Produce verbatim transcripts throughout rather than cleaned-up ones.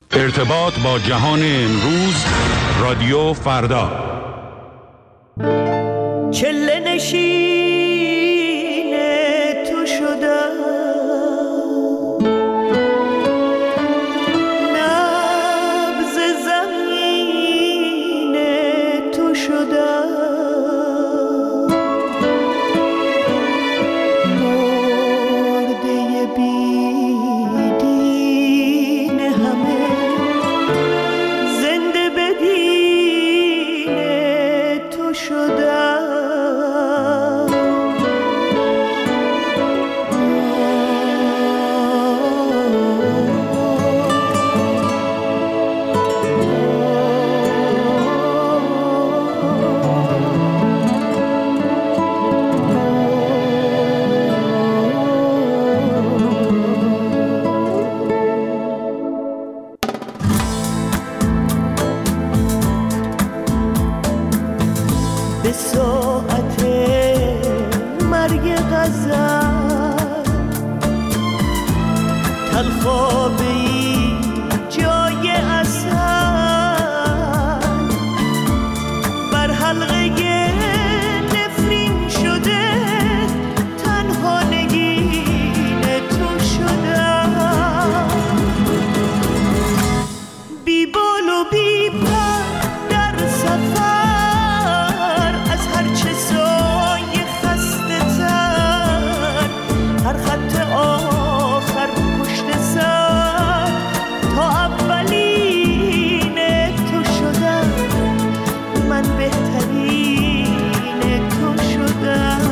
ارتباط با جهان امروز، رادیو فردا. چله نشین تو شدم، نبض زمین تو شدم، مرده بیدین همه زنده بدین تو شدم. به ساعت مرگ غزل تلخابی جای اصل بر حلقه نفرین شده، تنها نگین تو شدم. بی بال و بی پر در سفر، هر خط آخر پشت سر تا اولین تو شدم، من بهترین تو شدم.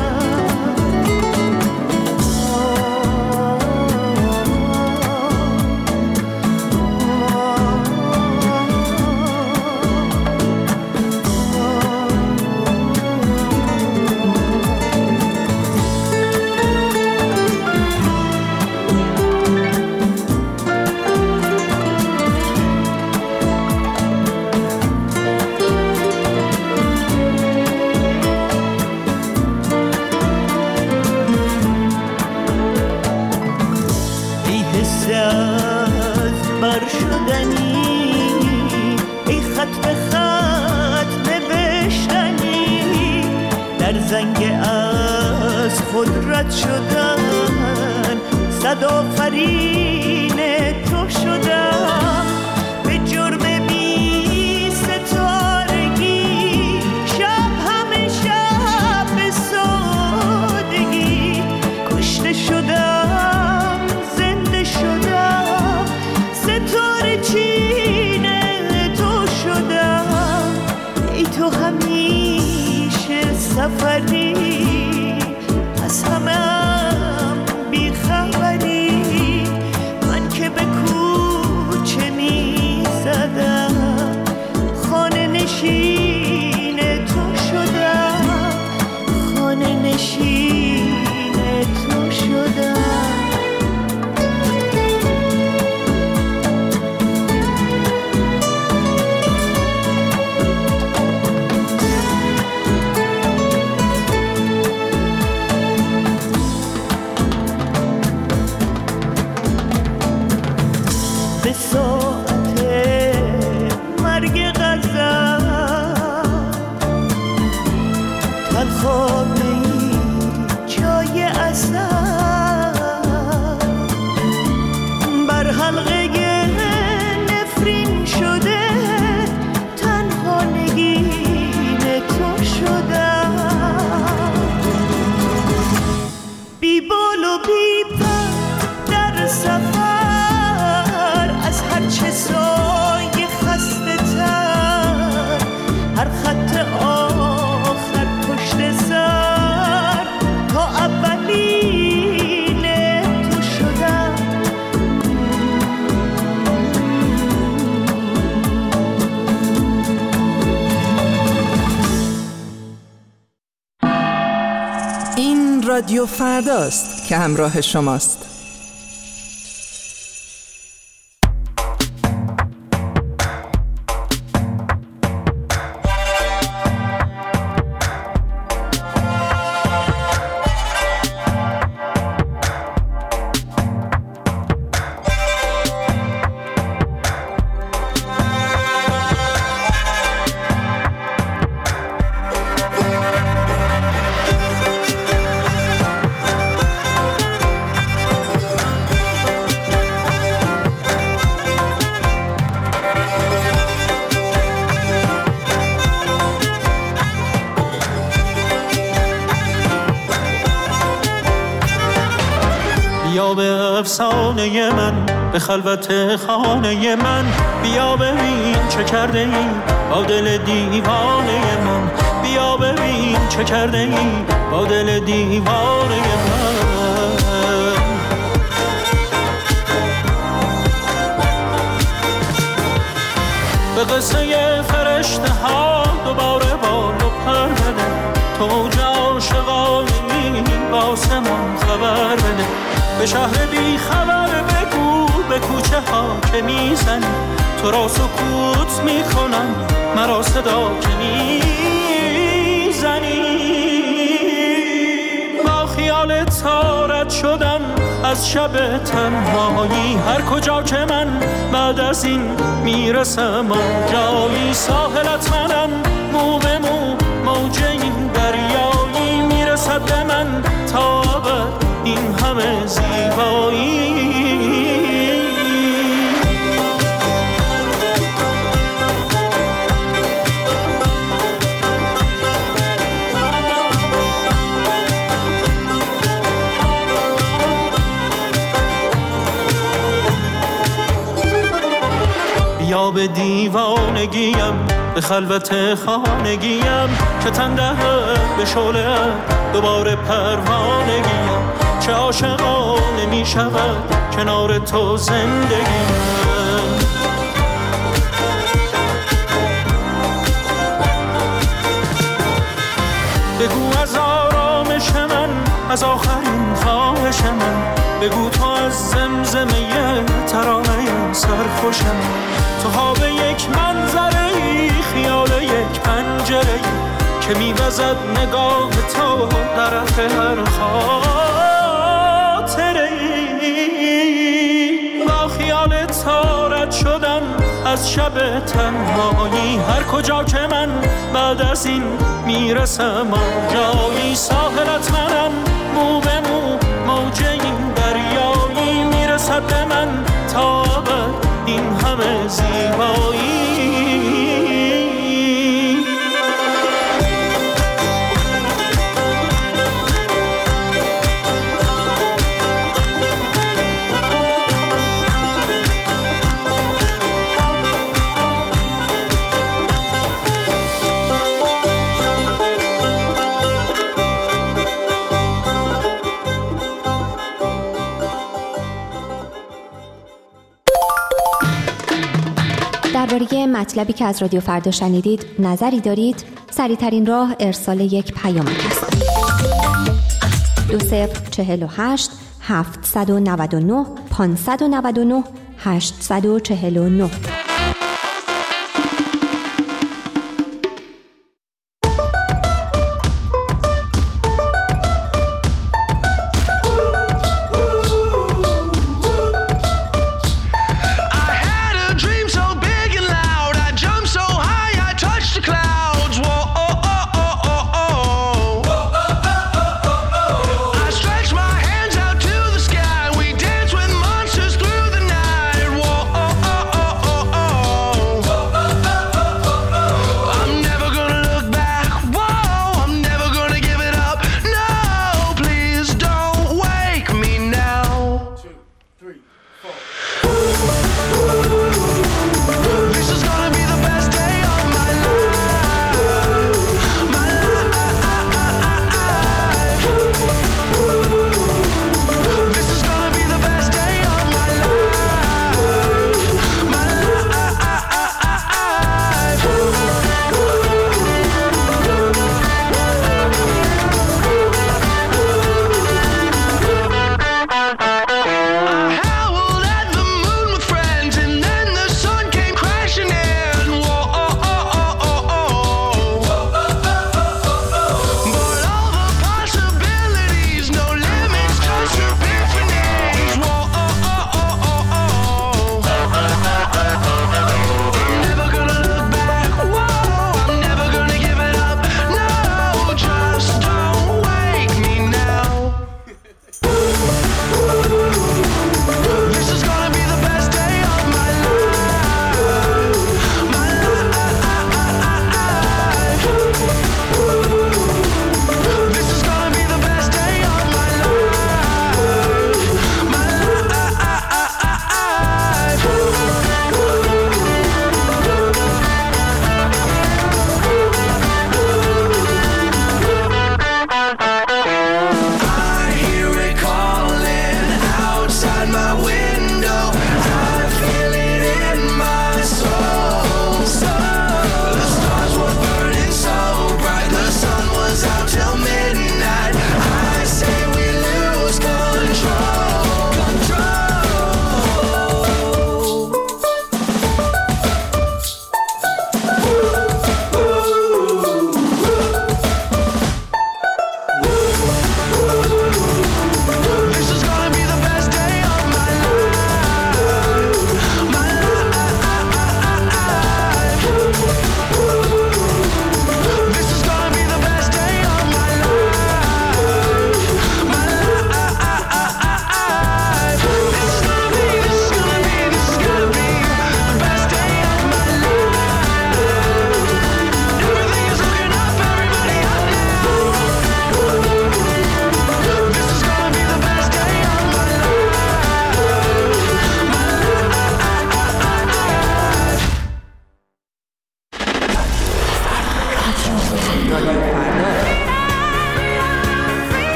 زنگ از خود رد شدن، صد آفرین تو شدم. به جرم بی ستارگی شب همه شب به سادگی کشته شدم، زنده شدم، ستاره چین تو شدم. ای تو همیشه سفری، از همم بی خبری، من که به کوچه می زدم، خانه نشین تو شدم، خانه نشین تو شدم. به ساعت مرگ غزل تلخابی جای اصل بر حلقه نفرین شده، تنها نگین تو شدم. بی بال و بی پر در سفر، از هر چه سایه خسته تر، هر خط آخر پشت سر تا اولین تو شدم. این رادیو فرداست که همراه شماست. دیوانه من، به خلوت خانه من. بیا ببین چه کرده ای با دل دیوانه من، بیا ببین چه کرده ای با دل دیوانه من. به قصه فرشته ها دوباره بال و پر بده، تو اوج عاشقانی با آسمان خبر بده. به شهر بی خبر بگو به کوچه ها که میزنی، تو را سکوت میکنم مرا صدا که میزنی. با خیال تارت شدم از شب تنهایی، هر کجا که من بعد از این میرسم آنجایی. ساحلت منم مو به مو موج این دریایی، میرسد به من تا ابد این همه زیبایی. یا به دیوانگیم به خلوت خانگیم، که تن دهد به شعله دوباره پروانگیم. چه عاشقانه می شود کنار تو زندگیم. بگو از آرامش من، از آخرین خواهش من، بگو تو از زمزمه ترانه سرخوشم. تو خواب یک منظره‌ای، خیال یک پنجره‌ای، که می‌وزد نگاه تو در رخ هر خاطره‌ای. با خیال تارت شدم از شب تنهایی، هر کجا که من بعد از این میرسم آنجایی. ساحلت منم مو به مو موج این دریایی، میرسد به من تا ابد این همه زیبایی. درباره مطلبی که از رادیو فردا شنیدید نظری دارید؟ سریع‌ترین راه ارسال یک پیامک است. دو صفر چهل و هشت هفتصد و نود و نه پانصد و نود و نه هشتصد و چهل و نه. Oh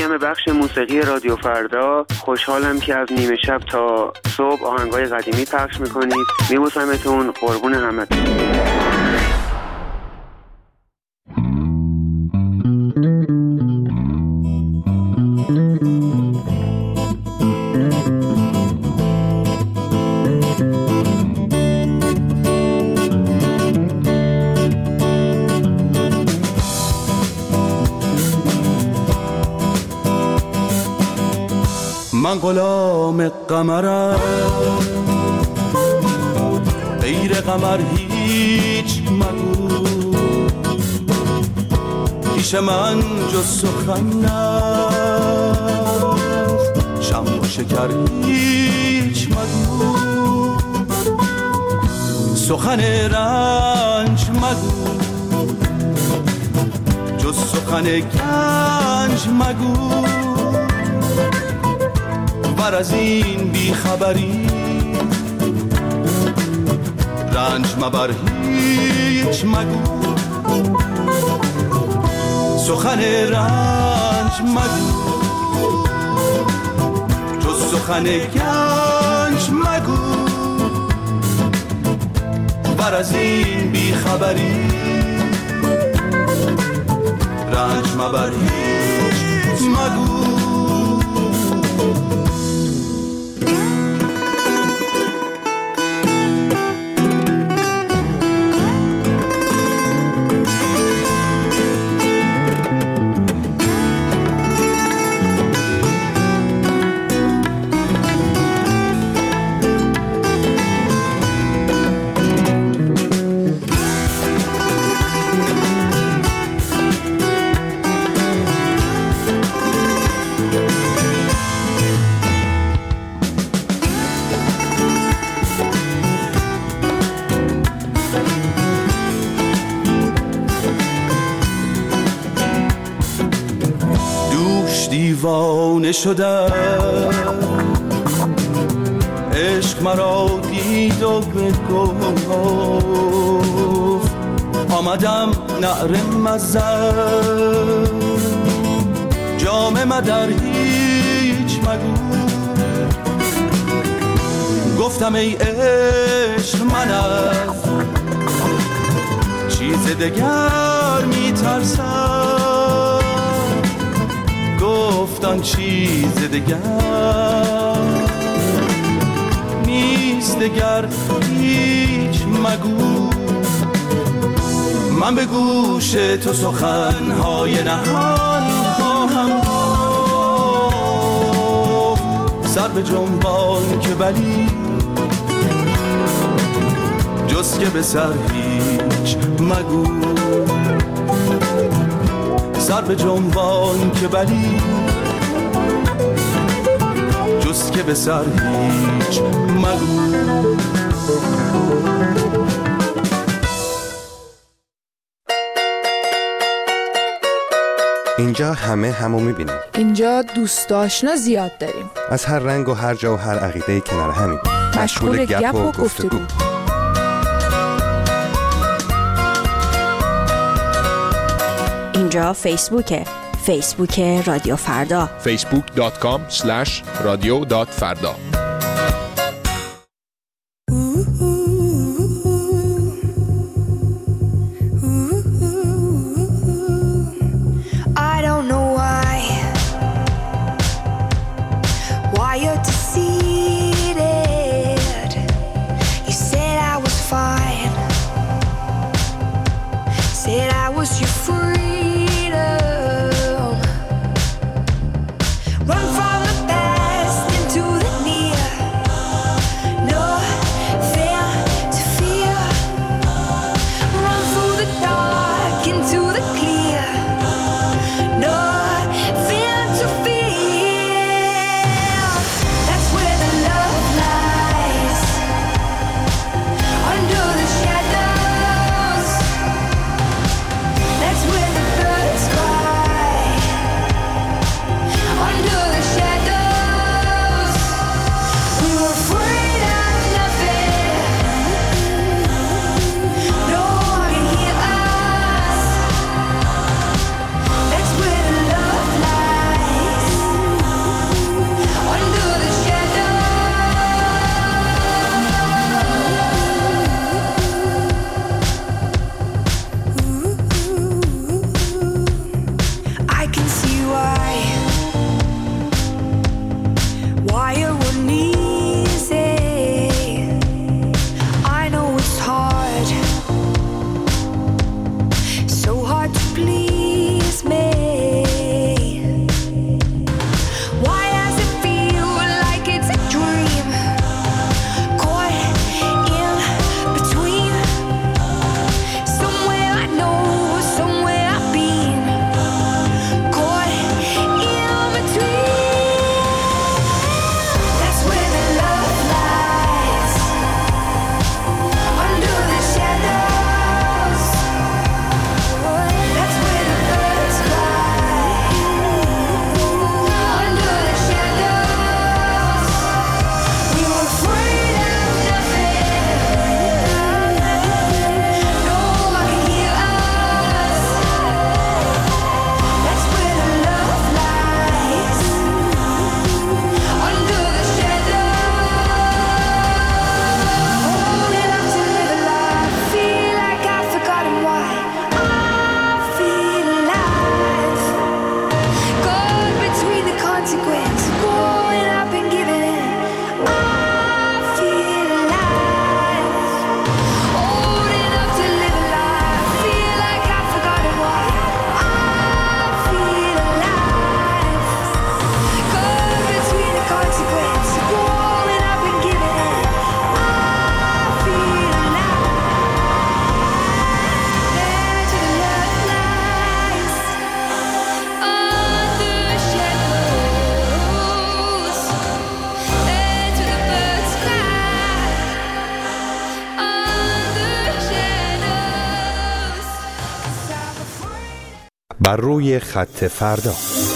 میگم به بخش موسیقی رادیو فردا. خوشحالم که از نیمه شب تا صبح آهنگای قدیمی پخش میکنید. میبوسمتون، قربون همتون. من غلام قمرم، غیر قمر هیچ مگو، پیش من جز سخن نست، شم و شکر هیچ مگو، سخن رنج مگو، جز سخن گنج مگو، ور از این بی خبری رنج مبر هیچ مگو، سخن رنج مگو، جز سخن گنج مگو، ور از این بی خبری رنج مبر هیچ مگو. دیوانه شدم، عشق مرا دید و بگفت، آمدم نعره مزن، جام مدر هیچ مگو، گفتم ای عشق منم چیز دگر میترسم، گفتن چیز دگر نیست، دگر هیچ مگو، من به گوش تو سخنهای نهان خواهم گفت، سر به جنبان که بلی جز که به سر هیچ مگو، سر به جنبان که بلی جز که به سر هیچ مگو. اینجا همه همو میبینیم. اینجا دوست آشنا زیاد داریم، از هر رنگ و هر جا و هر عقیده کنار همین، مشغول گپ و گفتگو. اینجا فیسبوکه، فیسبوک رادیو فردا، فیسبوک دات کام اسلش رادیو دات فردا. Under the shadows بر روی خط فردا.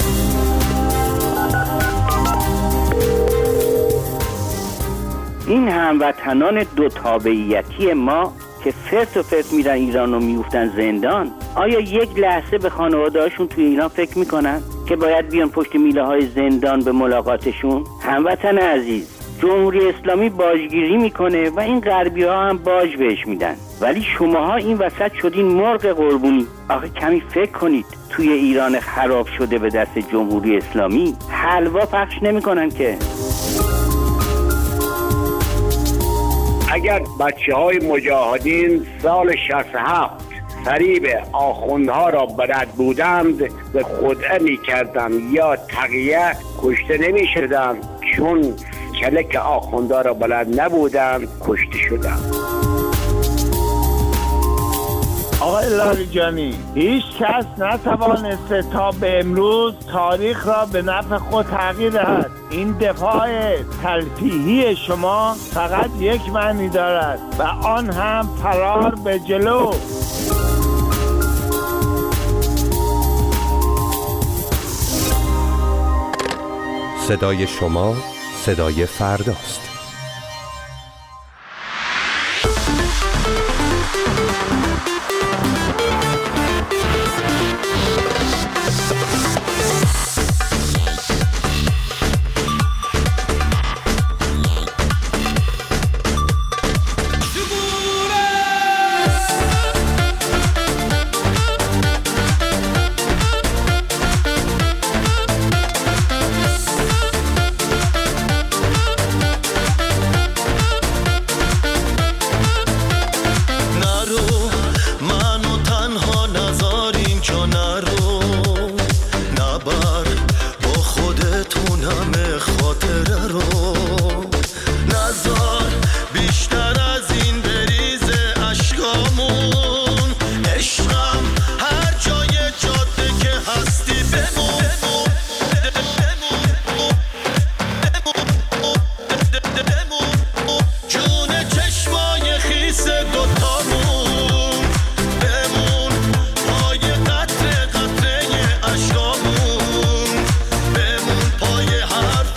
این هموطنان دو تابعیتی ما که فرت و فرت میرن ایران و میفتن زندان، آیا یک لحظه به خانواده‌هاشون توی ایران فکر میکنن که باید بیان پشت میله های زندان به ملاقاتشون؟ هموطن عزیز، جمهوری اسلامی باجگیری میکنه و این غربی ها هم باج بهش میدن، ولی شماها این وسط شدین مرغ قربونی. آخه کمی فکر کنید، توی ایران خراب شده به دست جمهوری اسلامی حلوا پخش نمیکنن که. اگر بچه های مجاهدین سال شصت و هفت فریب آخوندها را بلد بودند به خدعه می کردند یا تقیه، کشته نمی شدند، چون کلک آخوندها را بلد نبودند کشته شدند. آقای لاریجانی، هیچ کس نتوانسته تا به امروز تاریخ را به نفع خود تغییر دهد. این دفاع تلفیحی شما فقط یک معنی دارد و آن هم فرار به جلو. صدای شما صدای فرداست. پای حرف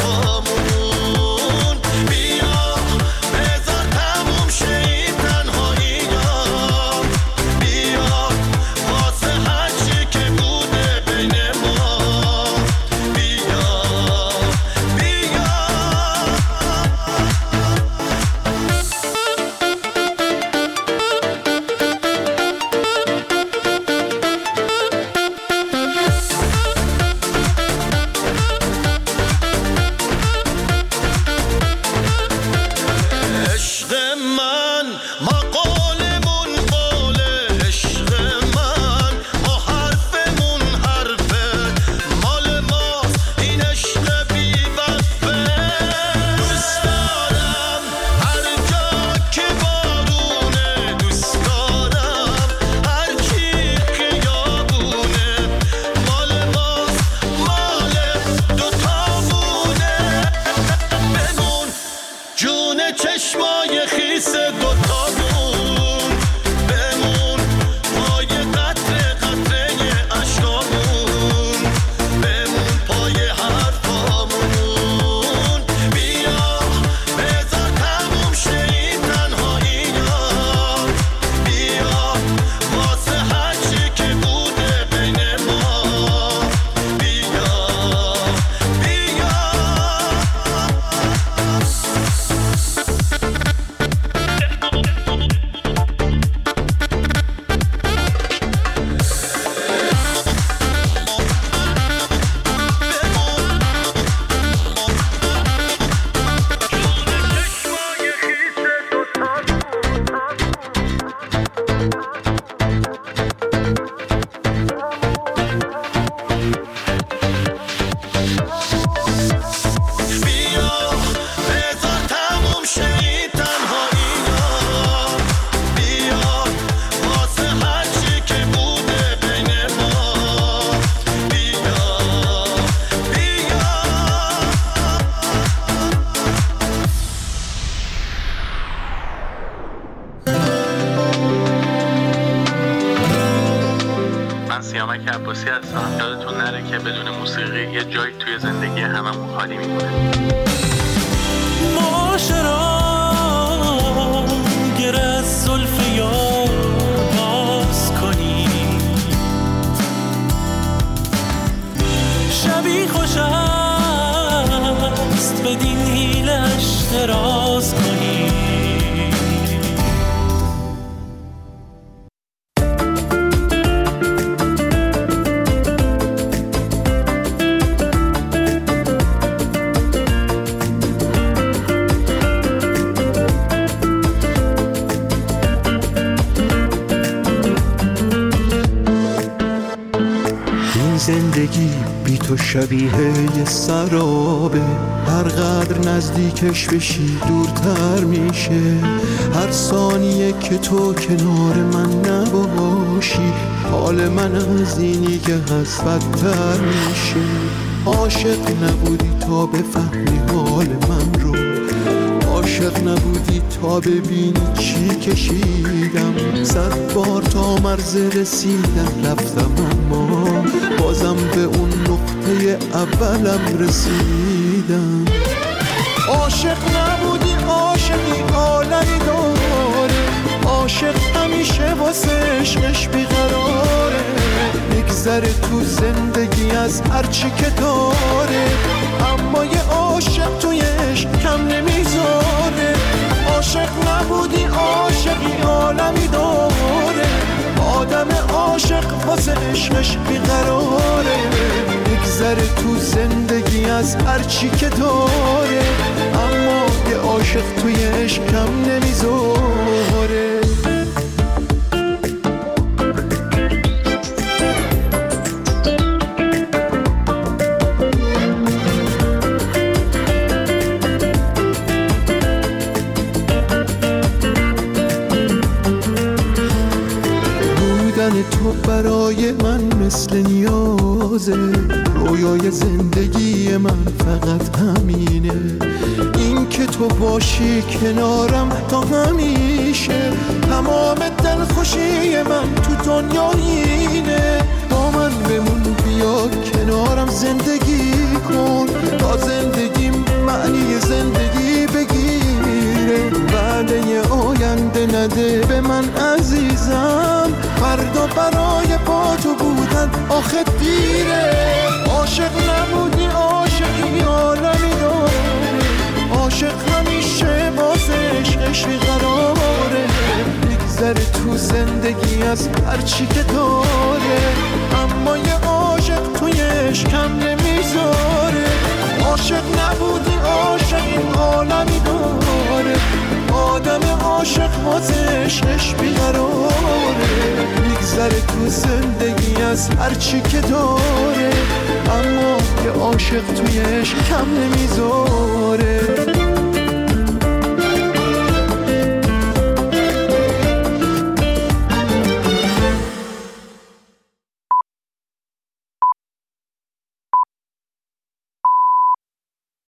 خالی میمونه. معاشرا گره از زلف یار باز کنی، شبی خوش است بدین حیلش دراز کنی. زندگی بی تو شبیه یه سرابه، هر قدر نزدیکش بشی دورتر میشه. هر ثانیه که تو کنار من نباشی حال من از اینی که هست بدتر میشه. عاشق نبودی تا بفهمی حال من رو، عاشق نبودی تا ببینی چی کشیدم. صد بار تا مرز رسیدم رفتم اما بازم به اون نقطه اولم رسیدم. عاشق نبودی عاشقی عالمی داره، عاشق همیشه واسه عشقش بیقراره. میگذره تو زندگی از هرچی که داره، اما یه عاشق توی عشق کم نمیذاره. عاشق نبودی عاشقی عالمی داره، آدم عاشق واسه عشقش بیقراره. میگذره تو زندگی از هرچی که داره، اما یه عاشق توی عشق کم نمیذاره. تو برای من مثل نیازه، رویای زندگی من فقط همینه. این که تو باشی کنارم تا همیشه، تمام دلخوشی من تو دنیا اینه. با من بمون بیا کنارم زندگی کن، تا زندگیم معنی زندگی بگیره. وعده آینده نده به من عزیزم، فردا برای با تو بودن آخه دیره. عاشق نبودی عاشقی عالمی داره، عاشق همیشه واسه عشقش بیقراره. میگذره تو زندگی از هرچی که داره، اما یه عاشق توی عشق کم نمیذاره. عاشق نبودی عاشقی عالمی داره، آدم عاشق واسه عشقش بیقراره. میگذره تو زندگی از هرچی که داره، اما یه عاشق توی عشق کم نمیذاره.